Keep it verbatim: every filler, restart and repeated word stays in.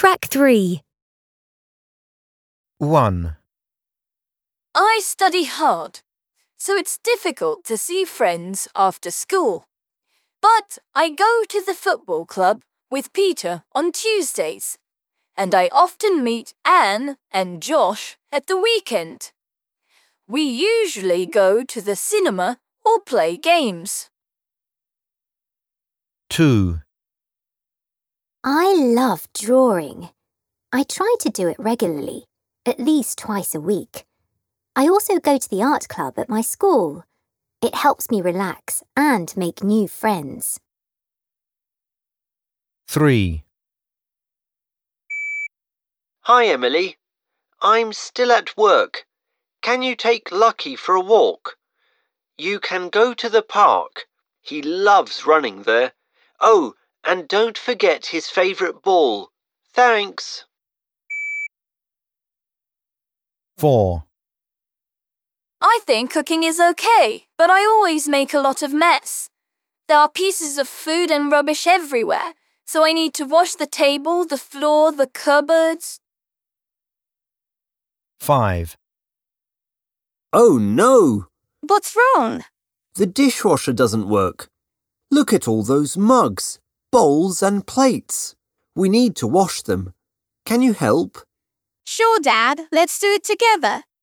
Track three. one. I study hard, so it's difficult to see friends after school. But I go to the football club with Peter on Tuesdays, and I often meet Anne and Josh at the weekend. We usually go to the cinema or play games. two. I love drawing. I try to do it regularly, at least twice a week. I also go to the art club at my school. It helps me relax and make new friends. three. Hi, Emily. I'm still at work. Can you take Lucky for a walk? You can go to the park. He loves running there. Oh, and don't forget his favourite ball. Thanks. four. I think cooking is okay, but I always make a lot of mess. There are pieces of food and rubbish everywhere, so I need to wash the table, the floor, the cupboards. five. Oh no! What's wrong? The dishwasher doesn't work. Look at all those mugs, bowls and plates. We need to wash them. Can you help? Sure, Dad. Let's do it together.